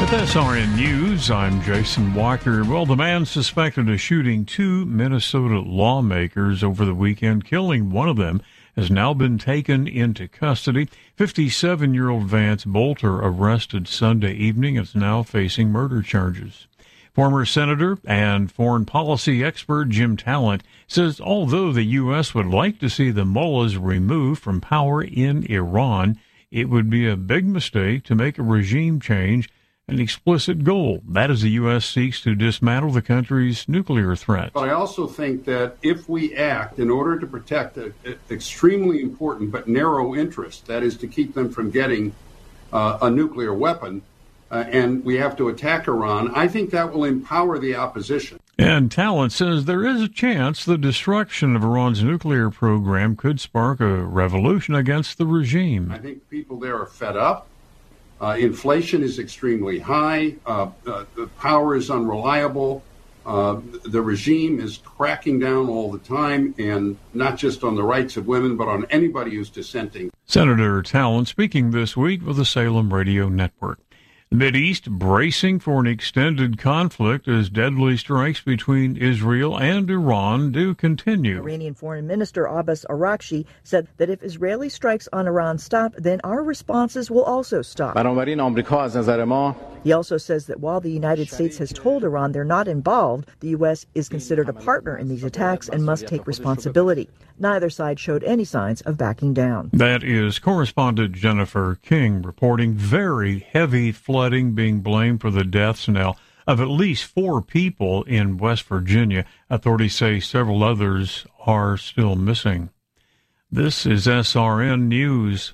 With SRN News, I'm Jason Walker. Well, the man suspected of shooting two Minnesota lawmakers over the weekend, killing one of them, has now been taken into custody. 57-year-old Vance Bolter, arrested Sunday evening, is now facing murder charges. Former Senator and foreign policy expert Jim Talent says although the U.S. would like to see the mullahs removed from power in Iran, it would be a big mistake to make a regime change an explicit goal. That is, the U.S. seeks to dismantle the country's nuclear threat. But I also think that if we act in order to protect an extremely important but narrow interest, that is to keep them from getting a nuclear weapon, and we have to attack Iran, I think that will empower the opposition. And Talent says there is a chance the destruction of Iran's nuclear program could spark a revolution against the regime. I think people there are fed up. Inflation is extremely high. The power is unreliable. The regime is cracking down all the time, and not just on the rights of women, but on anybody who's dissenting. Senator Talent speaking this week with the Salem Radio Network. The Mideast bracing for an extended conflict as deadly strikes between Israel and Iran do continue. Iranian Foreign Minister Abbas Araghchi said that if Israeli strikes on Iran stop, then our responses will also stop. He also says that while the United States has told Iran they're not involved, the U.S. is considered a partner in these attacks and must take responsibility. Neither side showed any signs of backing down. That is correspondent Jennifer King reporting very heavy flooding being blamed for the deaths now of at least 4 people in West Virginia. Authorities say several others are still missing. This is SRN News.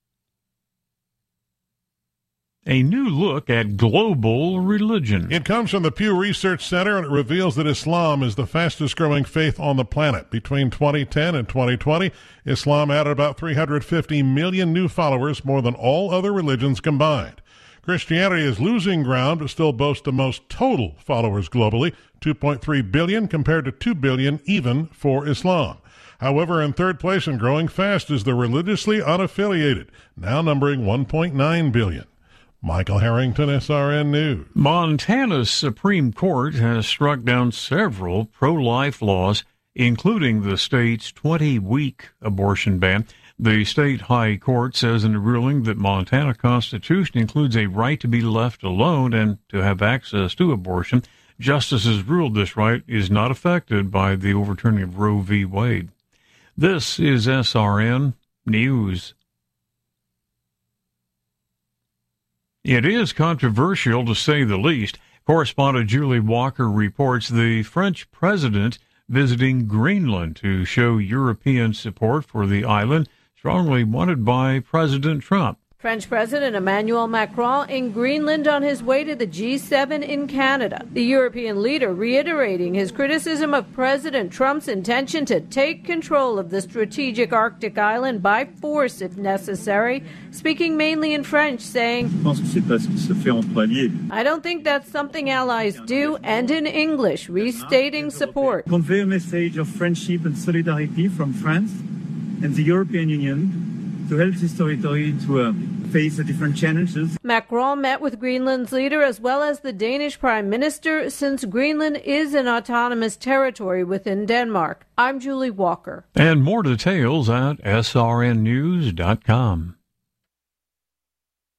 A new look at global religion. It comes from the Pew Research Center, and it reveals that Islam is the fastest-growing faith on the planet. Between 2010 and 2020, Islam added about 350 million new followers, more than all other religions combined. Christianity is losing ground, but still boasts the most total followers globally, 2.3 billion compared to 2 billion even for Islam. However, in third place and growing fast is the religiously unaffiliated, now numbering 1.9 billion. Michael Harrington, SRN News. Montana's Supreme Court has struck down several pro-life laws, including the state's 20-week abortion ban. The state high court says in a ruling that Montana Constitution includes a right to be left alone and to have access to abortion. Justices ruled this right is not affected by the overturning of Roe v. Wade. This is SRN News. It is controversial, to say the least. Correspondent Julie Walker reports the French president visiting Greenland to show European support for the island, strongly wanted by President Trump. French President Emmanuel Macron in Greenland on his way to the G7 in Canada. The European leader reiterating his criticism of President Trump's intention to take control of the strategic Arctic island by force if necessary, speaking mainly in French, saying, I don't think that's something allies do, and in English, restating support. Convey a message of friendship and solidarity from France and the European Union to help this territory to face the different challenges. Macron met with Greenland's leader as well as the Danish Prime Minister, since Greenland is an autonomous territory within Denmark. I'm Julie Walker. And more details at srnnews.com.